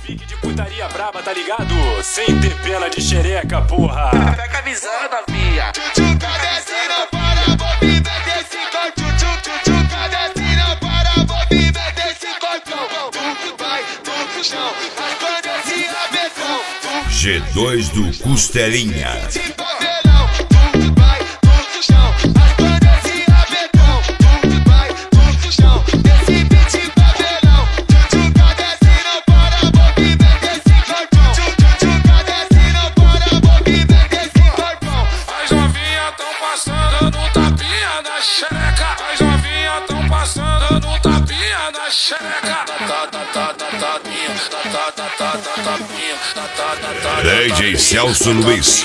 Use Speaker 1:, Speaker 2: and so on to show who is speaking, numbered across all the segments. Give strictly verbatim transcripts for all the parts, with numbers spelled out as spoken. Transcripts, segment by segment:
Speaker 1: Pique de putaria braba, tá ligado? Sem ter pena de xereca, porra.
Speaker 2: Pega a visão, novinha. Tchutchuca desce, não para, vou viver desse corpo. Tchutchuca desce, não para, vou viver desse corpo. Tu vai, tu pro chão, as bandas se abetam.
Speaker 3: G dois do Costelinha. D J Celso Luiz.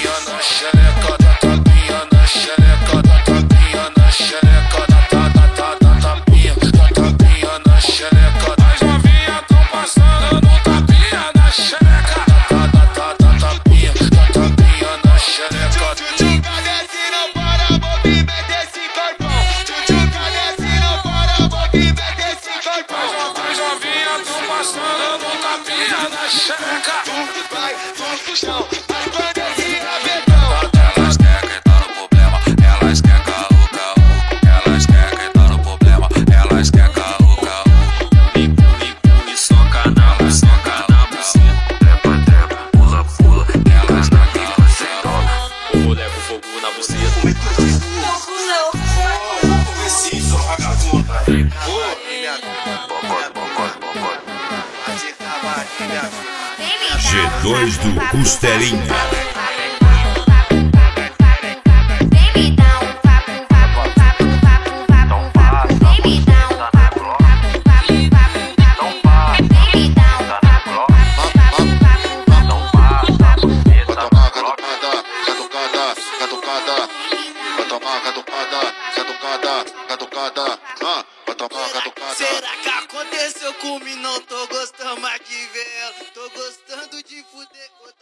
Speaker 3: G dois do Costelinha.
Speaker 2: Será que aconteceu comigo? Não tô gostando mais de ver ela. Tô gostando de fuder.